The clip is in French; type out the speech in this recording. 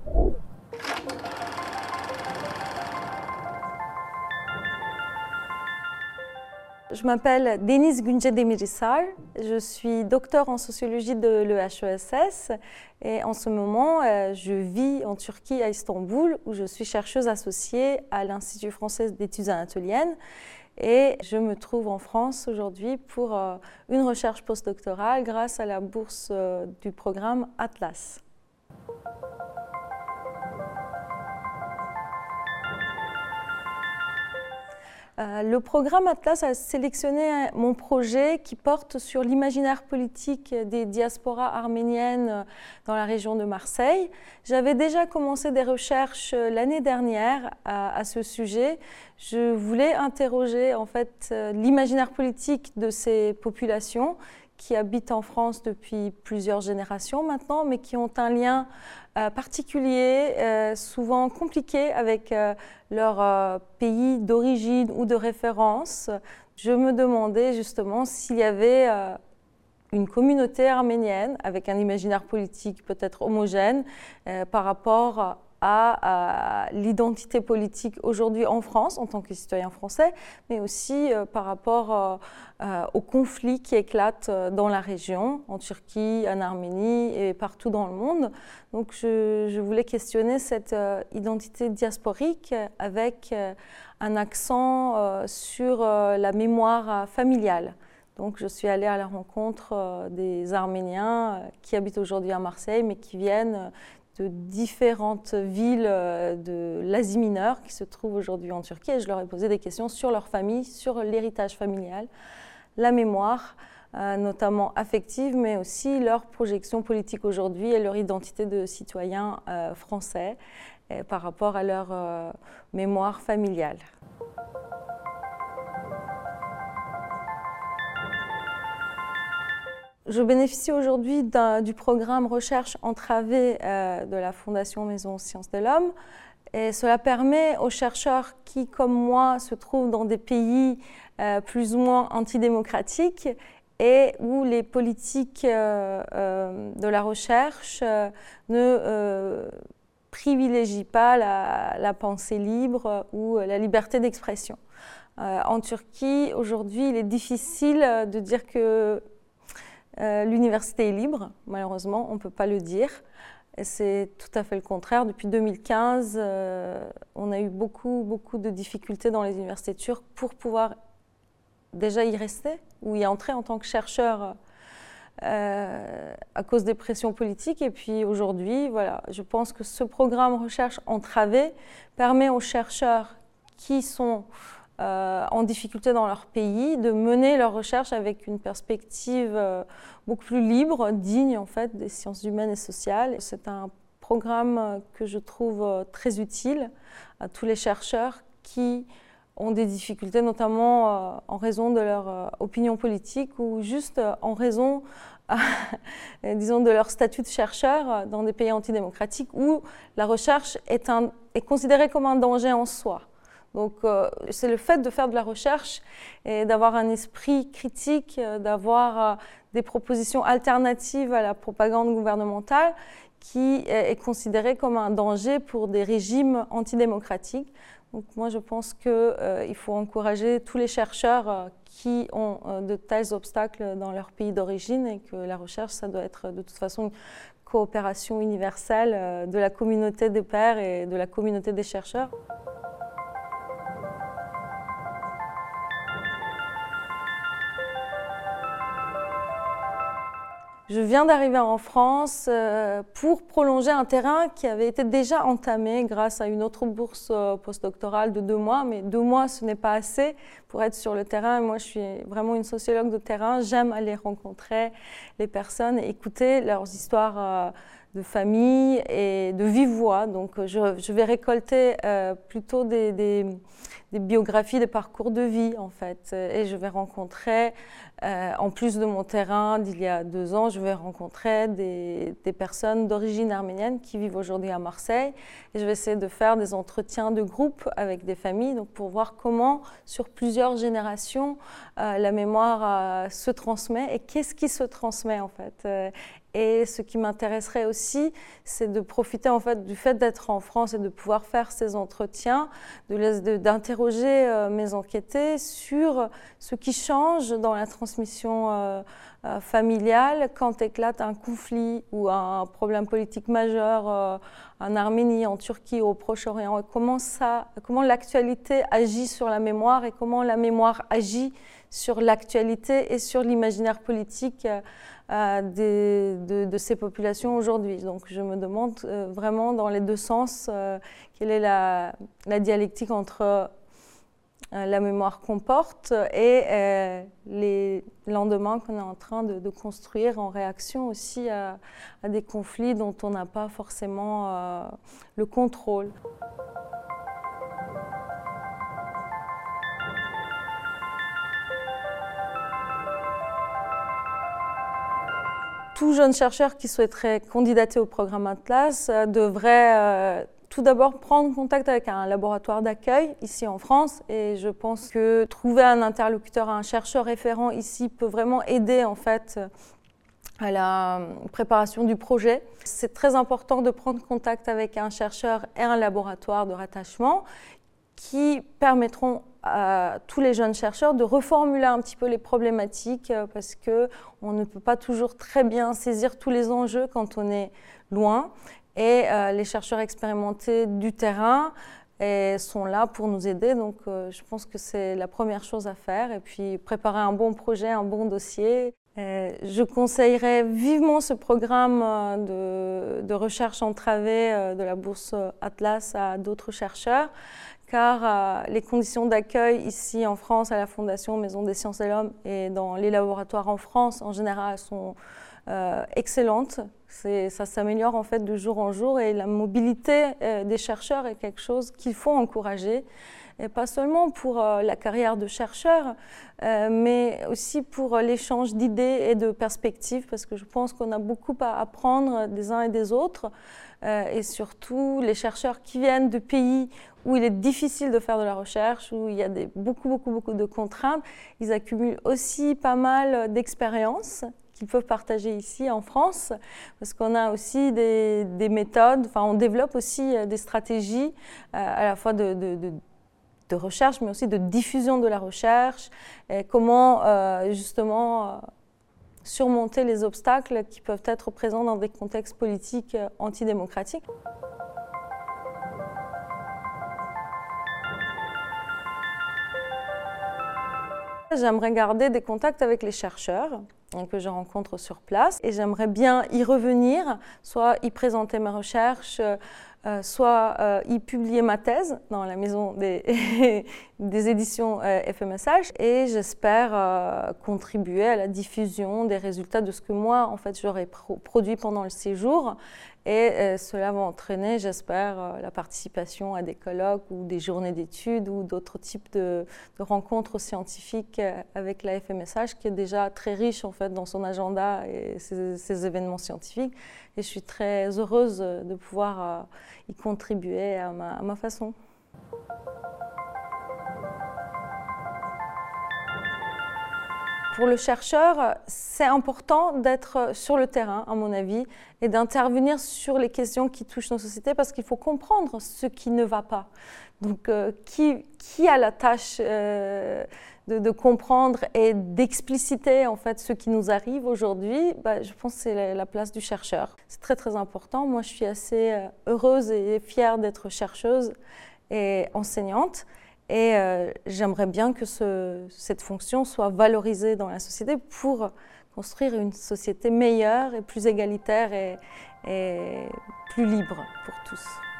Je m'appelle Deniz Günce Demirhisar, je suis docteur en sociologie de l'EHESS et en ce moment je vis en Turquie à Istanbul où je suis chercheuse associée à l'Institut français d'études anatoliennes et je me trouve en France aujourd'hui pour une recherche postdoctorale grâce à la bourse du programme Atlas. Le programme Atlas a sélectionné mon projet qui porte sur l'imaginaire politique des diasporas arméniennes dans la région de Marseille. J'avais déjà commencé des recherches l'année dernière à ce sujet. Je voulais interroger en fait l'imaginaire politique de ces populations qui habitent en France depuis plusieurs générations maintenant, mais qui ont un lien particulier, souvent compliqué avec leur pays d'origine ou de référence. Je me demandais justement s'il y avait une communauté arménienne avec un imaginaire politique peut-être homogène par rapport à l'identité politique aujourd'hui en France en tant que citoyen français, mais aussi par rapport aux conflits qui éclatent dans la région, en Turquie, en Arménie et partout dans le monde. Donc je voulais questionner cette identité diasporique avec un accent sur la mémoire familiale. Donc je suis allée à la rencontre des Arméniens qui habitent aujourd'hui à Marseille, mais qui viennent de différentes villes de l'Asie mineure qui se trouvent aujourd'hui en Turquie et je leur ai posé des questions sur leur famille, sur l'héritage familial, la mémoire, notamment affective, mais aussi leur projection politique aujourd'hui et leur identité de citoyens français par rapport à leur mémoire familiale. Je bénéficie aujourd'hui du programme Recherche entravée de la Fondation Maison Sciences de l'Homme et cela permet aux chercheurs qui, comme moi, se trouvent dans des pays plus ou moins antidémocratiques et où les politiques de la recherche ne privilégient pas la pensée libre ou la liberté d'expression. En Turquie, aujourd'hui, il est difficile de dire que l'université est libre, malheureusement, on ne peut pas le dire. C'est tout à fait le contraire. Depuis 2015, on a eu beaucoup de difficultés dans les universités turques pour pouvoir déjà y rester ou y entrer en tant que chercheur à cause des pressions politiques. Et puis aujourd'hui, voilà, je pense que ce programme recherche entravée permet aux chercheurs qui sont en difficulté dans leur pays, de mener leur recherche avec une perspective beaucoup plus libre, digne en fait des sciences humaines et sociales. C'est un programme que je trouve très utile à tous les chercheurs qui ont des difficultés, notamment en raison de leur opinion politique ou juste en raison, disons, de leur statut de chercheur dans des pays antidémocratiques où la recherche est considérée comme un danger en soi. Donc c'est le fait de faire de la recherche et d'avoir un esprit critique, d'avoir des propositions alternatives à la propagande gouvernementale qui est considéré comme un danger pour des régimes antidémocratiques. Donc moi je pense qu'il faut encourager tous les chercheurs qui ont de tels obstacles dans leur pays d'origine et que la recherche ça doit être de toute façon une coopération universelle de la communauté des pairs et de la communauté des chercheurs. Je viens d'arriver en France pour prolonger un terrain qui avait été déjà entamé grâce à une autre bourse postdoctorale de 2 mois. Mais 2 mois, ce n'est pas assez pour être sur le terrain. Moi, je suis vraiment une sociologue de terrain. J'aime aller rencontrer les personnes, écouter leurs histoires de famille et de vive voix. Donc, je vais récolter plutôt des biographies, des parcours de vie, en fait. Et je vais rencontrer, en plus de mon terrain d'il y a 2 ans, je vais rencontrer des personnes d'origine arménienne qui vivent aujourd'hui à Marseille. Et je vais essayer de faire des entretiens de groupe avec des familles donc pour voir comment, sur plusieurs générations, la mémoire se transmet et qu'est-ce qui se transmet, en fait. Et ce qui m'intéresserait aussi, c'est de profiter en fait du fait d'être en France et de pouvoir faire ces entretiens, d'interroger mes enquêtés sur ce qui change dans la transmission familiale quand éclate un conflit ou un problème politique majeur en Arménie, en Turquie, au Proche-Orient, et comment l'actualité agit sur la mémoire et comment la mémoire agit sur l'actualité et sur l'imaginaire politique de ces populations aujourd'hui. Donc je me demande vraiment dans les deux sens quelle est la dialectique entre la mémoire qu'on porte et les lendemains qu'on est en train de construire en réaction aussi à des conflits dont on n'a pas forcément le contrôle. Tout jeune chercheur qui souhaiterait candidater au programme Atlas devrait tout d'abord prendre contact avec un laboratoire d'accueil ici en France, et je pense que trouver un interlocuteur, un chercheur référent ici peut vraiment aider en fait à la préparation du projet. C'est très important de prendre contact avec un chercheur et un laboratoire de rattachement qui permettront à tous les jeunes chercheurs de reformuler un petit peu les problématiques parce qu'on ne peut pas toujours très bien saisir tous les enjeux quand on est loin. Et les chercheurs expérimentés du terrain sont là pour nous aider. Donc je pense que c'est la première chose à faire. Et puis préparer un bon projet, un bon dossier. Je conseillerais vivement ce programme de recherche entravée de la bourse Atlas à d'autres chercheurs, car les conditions d'accueil ici en France à la Fondation Maison des Sciences et l'Homme et dans les laboratoires en France en général sont excellentes. Ça s'améliore en fait de jour en jour, et la mobilité des chercheurs est quelque chose qu'il faut encourager, et pas seulement pour la carrière de chercheur, mais aussi pour l'échange d'idées et de perspectives, parce que je pense qu'on a beaucoup à apprendre des uns et des autres, et surtout les chercheurs qui viennent de pays où il est difficile de faire de la recherche, où il y a beaucoup de contraintes, ils accumulent aussi pas mal d'expériences qu'ils peuvent partager ici en France, parce qu'on a aussi des méthodes, enfin on développe aussi des stratégies à la fois de recherche, mais aussi de diffusion de la recherche, et comment justement surmonter les obstacles qui peuvent être présents dans des contextes politiques antidémocratiques. J'aimerais garder des contacts avec les chercheurs que je rencontre sur place, et j'aimerais bien y revenir, soit y présenter mes recherches, soit y publier ma thèse dans la maison des éditions FMSH, et j'espère contribuer à la diffusion des résultats de ce que moi en fait j'aurais produit pendant le séjour, et cela va entraîner, j'espère, la participation à des colloques ou des journées d'études ou d'autres types de rencontres scientifiques avec la FMSH, qui est déjà très riche en fait dans son agenda et ses événements scientifiques, et je suis très heureuse de pouvoir y contribuer à ma façon. Pour le chercheur, c'est important d'être sur le terrain, à mon avis, et d'intervenir sur les questions qui touchent nos sociétés, parce qu'il faut comprendre ce qui ne va pas. Donc, qui a la tâche de comprendre et d'expliciter en fait ce qui nous arrive aujourd'hui? Je pense que c'est la place du chercheur. C'est très important. Moi, je suis assez heureuse et fière d'être chercheuse et enseignante. Et j'aimerais bien que cette fonction soit valorisée dans la société pour construire une société meilleure et plus égalitaire et plus libre pour tous.